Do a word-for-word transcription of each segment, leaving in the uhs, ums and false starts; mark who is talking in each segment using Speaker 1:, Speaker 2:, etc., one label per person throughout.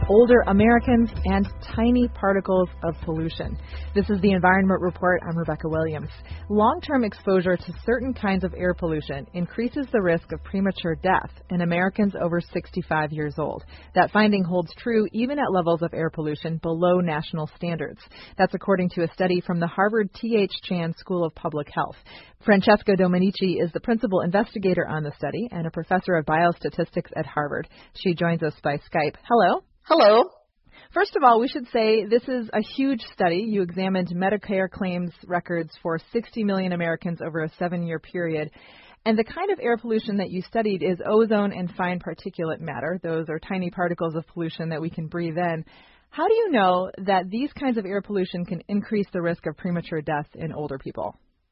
Speaker 1: older Americans, and tiny particles of pollution. This is the Environment Report. I'm Rebecca Williams. Long-term exposure to certain kinds of air pollution increases the risk of premature death in Americans over sixty-five years old. That finding holds true even at levels of air pollution below national standards. That's according to a study from the Harvard T H Chan School of Public Health. Francesca Domenici is the principal investigator on the study and a professor of biostatistics at Harvard. She joins us by Skype. Hello.
Speaker 2: Hello.
Speaker 1: First of all, we should say this is a huge study. You examined Medicare claims records for sixty million Americans over a seven-year period. And the kind of air pollution that you studied is ozone and fine particulate matter. Those are tiny particles of pollution that we can breathe in. How do you know that these kinds of air pollution can increase the risk of premature death in older people?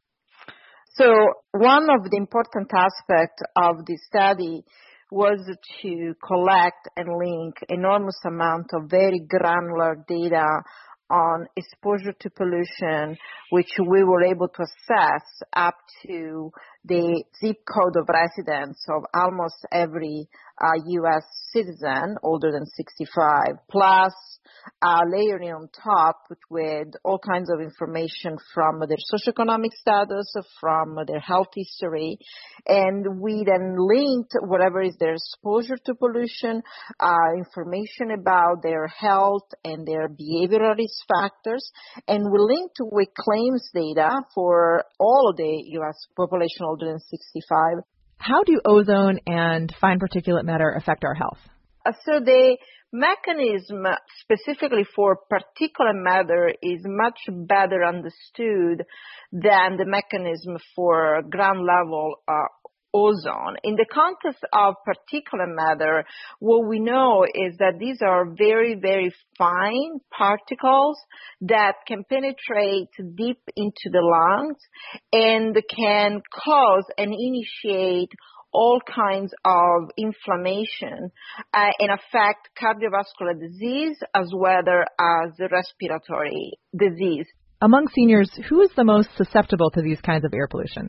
Speaker 2: So one of the important aspects of the study was to collect and link enormous amount of very granular data on exposure to pollution, which we were able to assess up to the zip code of residence of almost every uh, U S citizen older than sixty-five, plus uh, layering on top with all kinds of information from their socioeconomic status, from their health history, and we then linked whatever is their exposure to pollution, uh, information about their health and their behavioral risk factors, and we linked with claims data for all of the U S population older than sixty-five.
Speaker 1: How do ozone and fine particulate matter affect our health?
Speaker 2: Uh, so the mechanism specifically for particulate matter is much better understood than the mechanism for ground level uh, ozone. In the context of particulate matter, what we know is that these are very, very fine particles that can penetrate deep into the lungs and can cause and initiate all kinds of inflammation uh, and affect cardiovascular disease as well as respiratory disease.
Speaker 1: Among seniors, who is the most susceptible to these kinds of air pollution?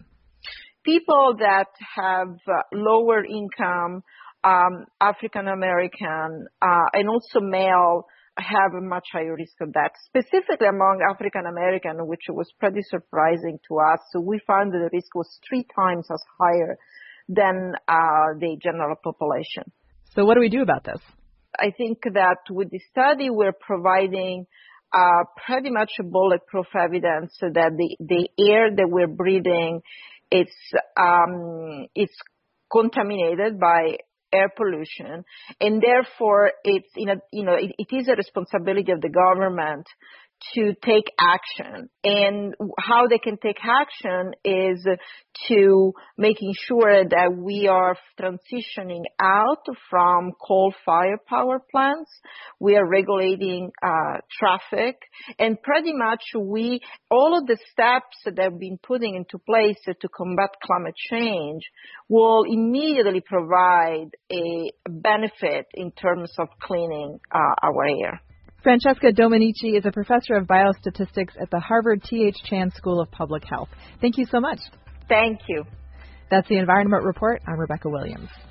Speaker 2: People that have uh, lower income, um, African American, uh, and also male have a much higher risk of that. Specifically among African American, which was pretty surprising to us. So we found that the risk was three times as higher than uh, the general population.
Speaker 1: So what do we do about this?
Speaker 2: I think that with the study, we're providing uh, pretty much a bulletproof evidence so that the, the air that we're breathing It's um, it's contaminated by air pollution, and therefore it's in a you know it, it is a responsibility of the government to take action. And how they can take action is to making sure that we are transitioning out from coal-fired power plants. We are regulating uh, traffic, and pretty much we all of the steps that have been putting into place to combat climate change will immediately provide a benefit in terms of cleaning uh, our air.
Speaker 1: Francesca Domenici is a professor of biostatistics at the Harvard T H Chan School of Public Health. Thank you so much.
Speaker 2: Thank you.
Speaker 1: That's the Environment Report. I'm Rebecca Williams.